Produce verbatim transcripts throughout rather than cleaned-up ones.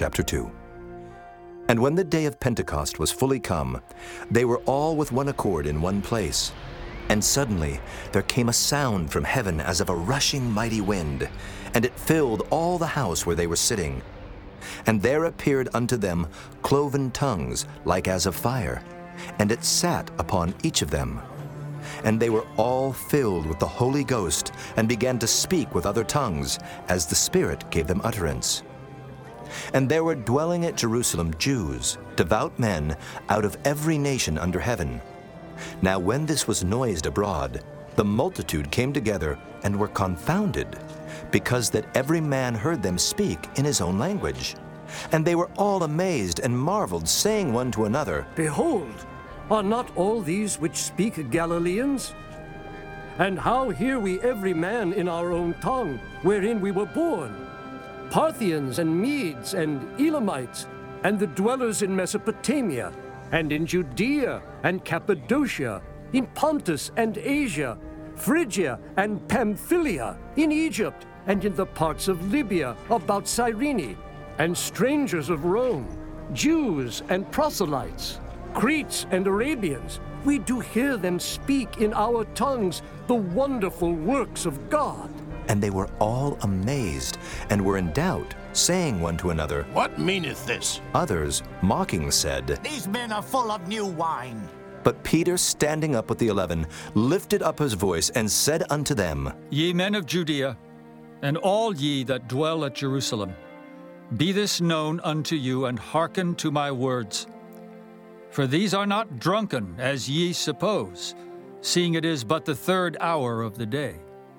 chapter two. And when the day of Pentecost was fully come, they were all with one accord in one place. And suddenly there came a sound from heaven as of a rushing mighty wind, and it filled all the house where they were sitting. And there appeared unto them cloven tongues like as of fire, and it sat upon each of them. And they were all filled with the Holy Ghost, and began to speak with other tongues, as the Spirit gave them utterance. And there were dwelling at Jerusalem Jews, devout men, out of every nation under heaven. Now when this was noised abroad, the multitude came together and were confounded, because that every man heard them speak in his own language. And they were all amazed and marveled, saying one to another, Behold, are not all these which speak Galileans? And how hear we every man in our own tongue, wherein we were born? Parthians and Medes and Elamites, and the dwellers in Mesopotamia, and in Judea and Cappadocia, in Pontus and Asia, Phrygia and Pamphylia, in Egypt, and in the parts of Libya about Cyrene, and strangers of Rome, Jews and proselytes, Cretes and Arabians, we do hear them speak in our tongues the wonderful works of God. And they were all amazed, and were in doubt, saying one to another, What meaneth this? Others, mocking, said, These men are full of new wine. But Peter, standing up with the eleven, lifted up his voice, and said unto them, Ye men of Judea, and all ye that dwell at Jerusalem, be this known unto you, and hearken to my words. For these are not drunken, as ye suppose, seeing it is but the third hour of the day.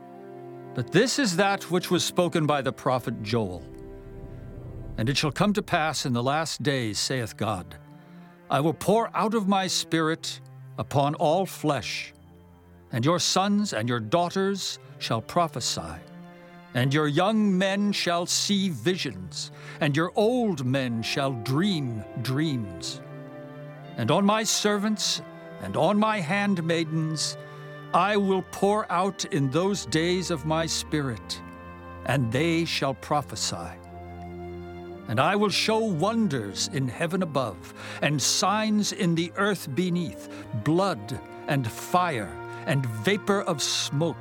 But this is that which was spoken by the prophet Joel. And it shall come to pass in the last days, saith God, I will pour out of my Spirit upon all flesh, and your sons and your daughters shall prophesy, and your young men shall see visions, and your old men shall dream dreams. And on my servants and on my handmaidens I will pour out in those days of my Spirit, and they shall prophesy. And I will show wonders in heaven above, and signs in the earth beneath, blood and fire and vapor of smoke.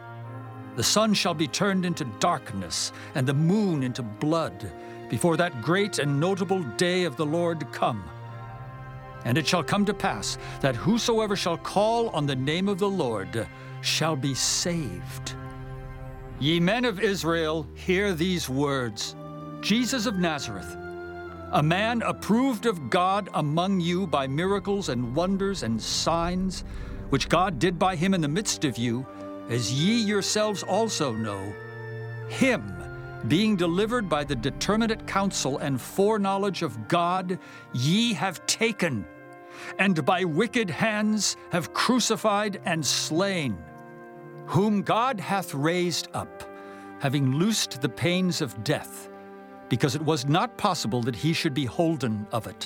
The sun shall be turned into darkness, and the moon into blood, before that great and notable day of the Lord come. And it shall come to pass that whosoever shall call on the name of the Lord shall be saved. Ye men of Israel, hear these words. Jesus of Nazareth, a man approved of God among you by miracles and wonders and signs, which God did by him in the midst of you, as ye yourselves also know, him, being delivered by the determinate counsel and foreknowledge of God, ye have taken, and by wicked hands have crucified and slain, whom God hath raised up, having loosed the pains of death, because it was not possible that he should be holden of it.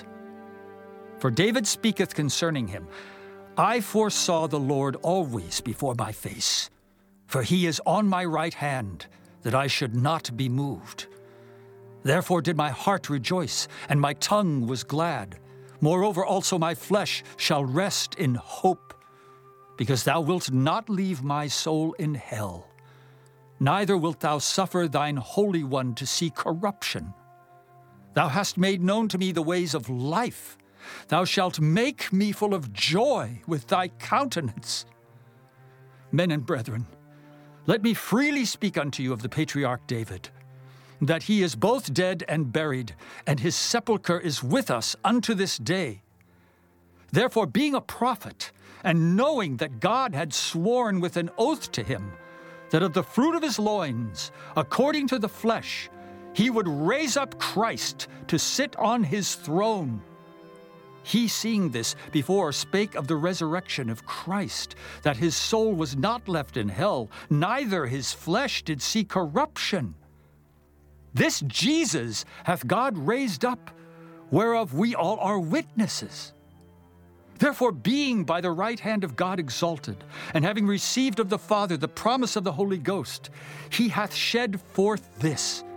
For David speaketh concerning him, I foresaw the Lord always before my face, for he is on my right hand, that I should not be moved. Therefore did my heart rejoice, and my tongue was glad. Moreover also my flesh shall rest in hope, because thou wilt not leave my soul in hell, neither wilt thou suffer thine Holy One to see corruption. Thou hast made known to me the ways of life. Thou shalt make me full of joy with thy countenance. Men and brethren, let me freely speak unto you of the patriarch David, that he is both dead and buried, and his sepulchre is with us unto this day. Therefore, being a prophet, and knowing that God had sworn with an oath to him, that of the fruit of his loins, according to the flesh, he would raise up Christ to sit on his throne. He, seeing this, before spake of the resurrection of Christ, that his soul was not left in hell, neither his flesh did see corruption. This Jesus hath God raised up, whereof we all are witnesses. Therefore, being by the right hand of God exalted, and having received of the Father the promise of the Holy Ghost, he hath shed forth this,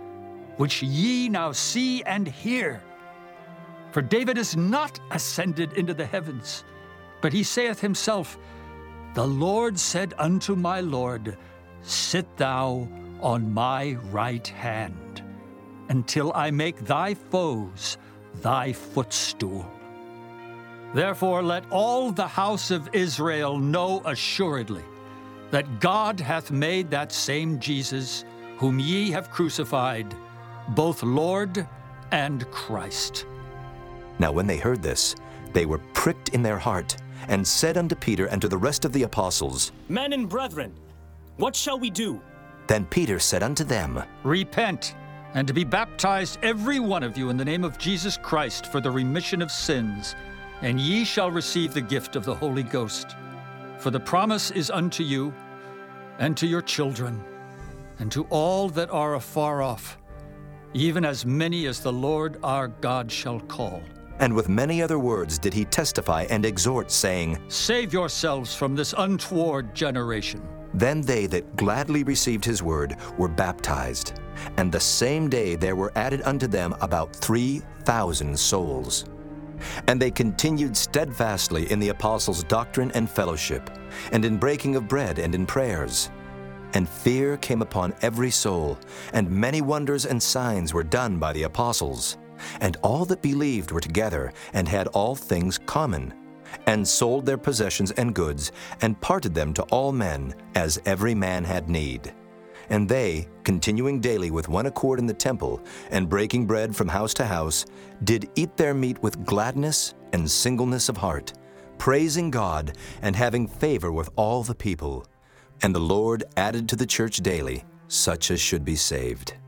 which ye now see and hear. For David is not ascended into the heavens, but he saith himself, The Lord said unto my Lord, Sit thou on my right hand, until I make thy foes thy footstool. Therefore let all the house of Israel know assuredly that God hath made that same Jesus, whom ye have crucified, both Lord and Christ. Now when they heard this, they were pricked in their heart, and said unto Peter and to the rest of the apostles, Men and brethren, what shall we do? Then Peter said unto them, Repent, and to be baptized every one of you in the name of Jesus Christ for the remission of sins, and ye shall receive the gift of the Holy Ghost. For the promise is unto you, and to your children, and to all that are afar off, even as many as the Lord our God shall call. And with many other words did he testify and exhort, saying, Save yourselves from this untoward generation. Then they that gladly received his word were baptized, and the same day there were added unto them about three thousand souls. And they continued steadfastly in the apostles' doctrine and fellowship, and in breaking of bread and in prayers. And fear came upon every soul, and many wonders and signs were done by the apostles. And all that believed were together, and had all things common, and sold their possessions and goods, and parted them to all men, as every man had need. And they, continuing daily with one accord in the temple, and breaking bread from house to house, did eat their meat with gladness and singleness of heart, praising God, and having favor with all the people. And the Lord added to the church daily such as should be saved.